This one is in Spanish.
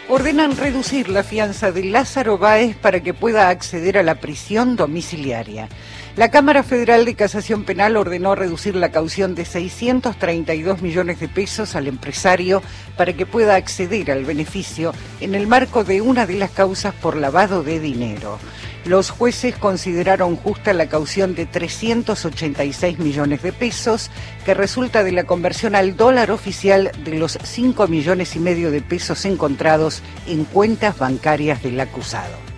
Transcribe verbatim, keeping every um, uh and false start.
Ordenan reducir la fianza de Lázaro Báez para que pueda acceder a la prisión domiciliaria. La Cámara Federal de Casación Penal ordenó reducir la caución de seiscientos treinta y dos millones de pesos al empresario para que pueda acceder al beneficio en el marco de una de las causas por lavado de dinero. Los jueces consideraron justa la caución de trescientos ochenta y seis millones de pesos, que resulta de la conversión al dólar oficial de los cinco millones y medio de pesos encontrados en cuentas bancarias del acusado.